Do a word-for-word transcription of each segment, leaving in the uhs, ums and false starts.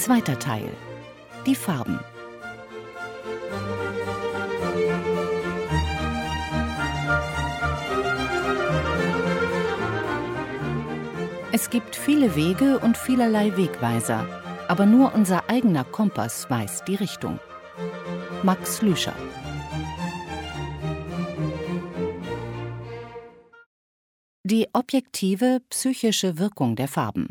Zweiter Teil. Die Farben. Es gibt viele Wege und vielerlei Wegweiser, aber nur unser eigener Kompass weiß die Richtung. Max Lüscher. Die objektive psychische Wirkung der Farben.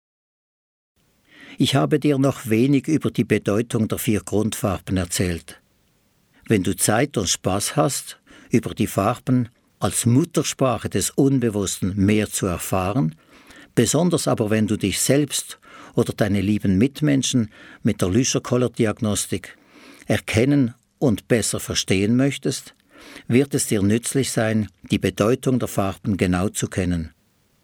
Ich habe dir noch wenig über die Bedeutung der vier Grundfarben erzählt. Wenn du Zeit und Spaß hast, über die Farben als Muttersprache des Unbewussten mehr zu erfahren, besonders aber wenn du dich selbst oder deine lieben Mitmenschen mit der Lüscher-Koller-Diagnostik erkennen und besser verstehen möchtest, wird es dir nützlich sein, die Bedeutung der Farben genau zu kennen.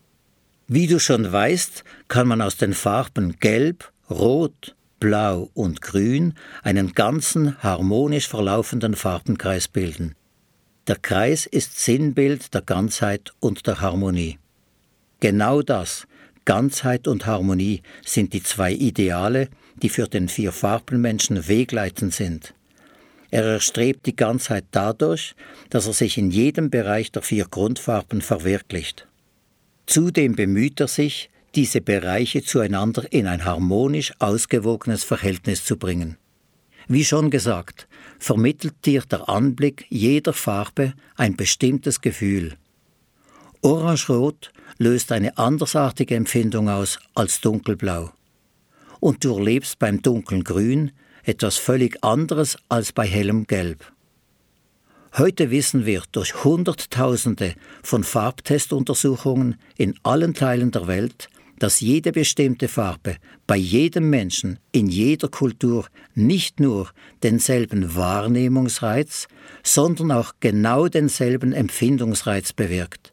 Wie du schon weißt, kann man aus den Farben Gelb, Rot, Blau und Grün einen ganzen harmonisch verlaufenden Farbenkreis bilden. Der Kreis ist Sinnbild der Ganzheit und der Harmonie. Genau das, Ganzheit und Harmonie, sind die zwei Ideale, die für den Vier-Farben-Menschen wegleitend sind. Er erstrebt die Ganzheit dadurch, dass er sich in jedem Bereich der vier Grundfarben verwirklicht. Zudem bemüht er sich, diese Bereiche zueinander in ein harmonisch ausgewogenes Verhältnis zu bringen. Wie schon gesagt, vermittelt dir der Anblick jeder Farbe ein bestimmtes Gefühl. Orange-Rot löst eine andersartige Empfindung aus als Dunkelblau. Und du erlebst beim dunklen Grün etwas völlig anderes als bei hellem Gelb. Heute wissen wir durch Hunderttausende von Farbtestuntersuchungen in allen Teilen der Welt, dass jede bestimmte Farbe bei jedem Menschen in jeder Kultur nicht nur denselben Wahrnehmungsreiz, sondern auch genau denselben Empfindungsreiz bewirkt.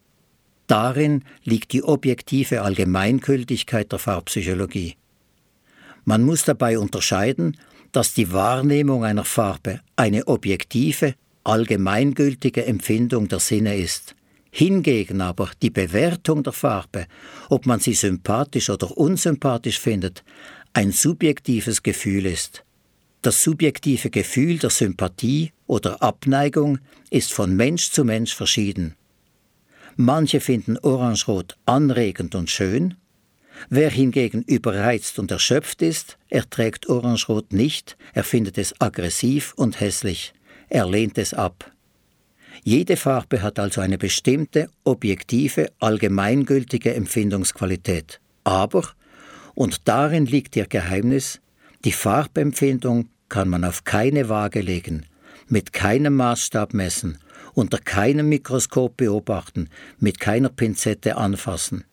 Darin liegt die objektive Allgemeingültigkeit der Farbpsychologie. Man muss dabei unterscheiden, dass die Wahrnehmung einer Farbe eine objektive, allgemeingültige Empfindung der Sinne ist. Hingegen aber die Bewertung der Farbe, ob man sie sympathisch oder unsympathisch findet, ein subjektives Gefühl ist. Das subjektive Gefühl der Sympathie oder Abneigung ist von Mensch zu Mensch verschieden. Manche finden Orangerot anregend und schön. Wer hingegen überreizt und erschöpft ist, erträgt Orangerot nicht, er findet es aggressiv und hässlich. Er lehnt es ab. Jede Farbe hat also eine bestimmte, objektive, allgemeingültige Empfindungsqualität. Aber, und darin liegt ihr Geheimnis, die Farbempfindung kann man auf keine Waage legen, mit keinem Maßstab messen, unter keinem Mikroskop beobachten, mit keiner Pinzette anfassen.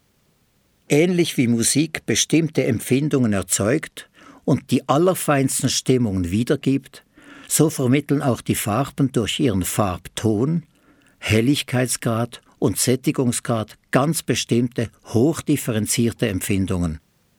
Ähnlich wie Musik bestimmte Empfindungen erzeugt und die allerfeinsten Stimmungen wiedergibt, so vermitteln auch die Farben durch ihren Farbton, Helligkeitsgrad und Sättigungsgrad ganz bestimmte, hochdifferenzierte Empfindungen.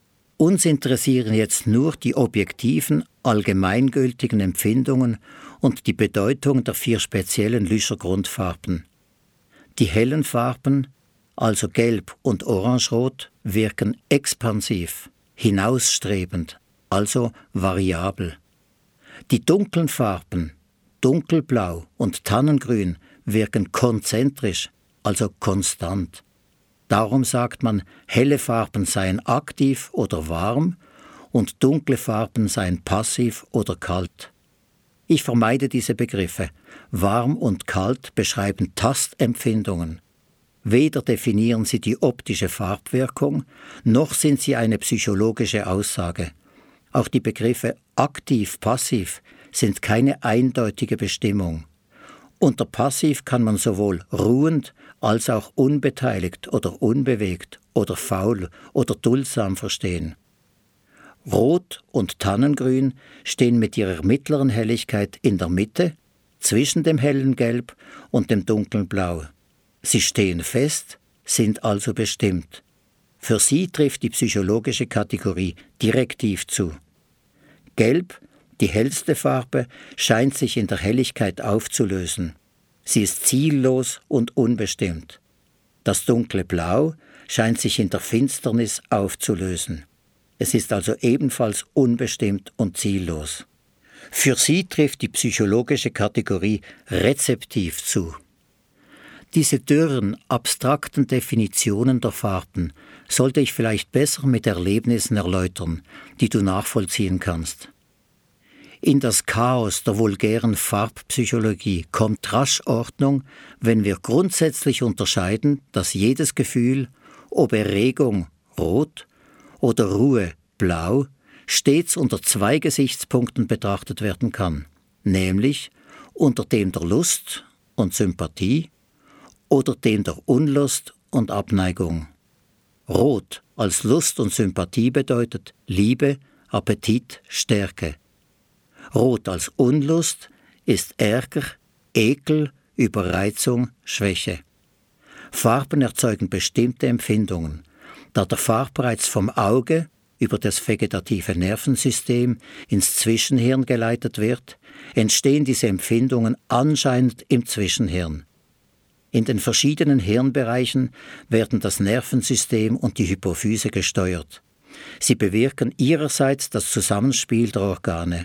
Uns interessieren jetzt nur die objektiven, allgemeingültigen Empfindungen und die Bedeutung der vier speziellen Lüscher Grundfarben. Die hellen Farben, also Gelb und Orangerot, wirken expansiv, hinausstrebend, also variabel. Die dunklen Farben, Dunkelblau und Tannengrün, wirken konzentrisch, also konstant. Darum sagt man, helle Farben seien aktiv oder warm und dunkle Farben seien passiv oder kalt. Ich vermeide diese Begriffe. Warm und kalt beschreiben Tastempfindungen. Weder definieren sie die optische Farbwirkung, noch sind sie eine psychologische Aussage. Auch die Begriffe aktiv-passiv sind keine eindeutige Bestimmung. Unter passiv kann man sowohl ruhend als auch unbeteiligt oder unbewegt oder faul oder duldsam verstehen. Rot und Tannengrün stehen mit ihrer mittleren Helligkeit in der Mitte, zwischen dem hellen Gelb und dem dunklen Blau. Sie stehen fest, sind also bestimmt. Für sie trifft die psychologische Kategorie direktiv zu. Gelb, die hellste Farbe, scheint sich in der Helligkeit aufzulösen. Sie ist ziellos und unbestimmt. Das dunkle Blau scheint sich in der Finsternis aufzulösen. Es ist also ebenfalls unbestimmt und ziellos. Für sie trifft die psychologische Kategorie rezeptiv zu. Diese dürren, abstrakten Definitionen der Farben sollte ich vielleicht besser mit Erlebnissen erläutern, die du nachvollziehen kannst. In das Chaos der vulgären Farbpsychologie kommt rasch Ordnung, wenn wir grundsätzlich unterscheiden, dass jedes Gefühl, ob Erregung rot oder Ruhe blau, stets unter zwei Gesichtspunkten betrachtet werden kann, nämlich unter dem der Lust und Sympathie oder dem der Unlust und Abneigung. Rot als Lust und Sympathie bedeutet Liebe, Appetit, Stärke. Rot als Unlust ist Ärger, Ekel, Überreizung, Schwäche. Farben erzeugen bestimmte Empfindungen. Da der Farbreiz vom Auge über das vegetative Nervensystem ins Zwischenhirn geleitet wird, entstehen diese Empfindungen anscheinend im Zwischenhirn. In den verschiedenen Hirnbereichen werden das Nervensystem und die Hypophyse gesteuert. Sie bewirken ihrerseits das Zusammenspiel der Organe.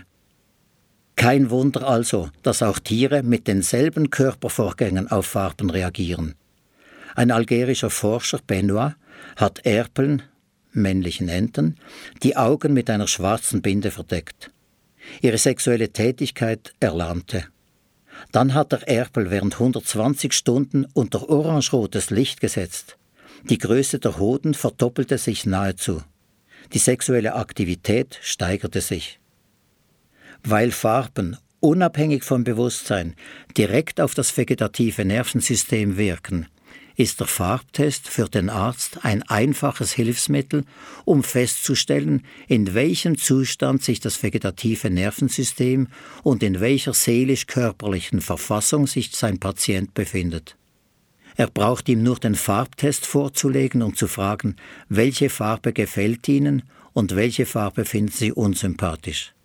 Kein Wunder also, dass auch Tiere mit denselben Körpervorgängen auf Farben reagieren. Ein algerischer Forscher, Benoit, hat Erpeln, männlichen Enten, die Augen mit einer schwarzen Binde verdeckt. Ihre sexuelle Tätigkeit erlahmte. Dann hat er Erpel während hundertzwanzig Stunden unter orangerotes Licht gesetzt. Die Größe der Hoden verdoppelte sich nahezu. Die sexuelle Aktivität steigerte sich. Weil Farben, unabhängig vom Bewusstsein, direkt auf das vegetative Nervensystem wirken, ist der Farbtest für den Arzt ein einfaches Hilfsmittel, um festzustellen, in welchem Zustand sich das vegetative Nervensystem und in welcher seelisch-körperlichen Verfassung sich sein Patient befindet. Er braucht ihm nur den Farbtest vorzulegen und zu fragen, welche Farbe gefällt Ihnen und welche Farbe finden Sie unsympathisch.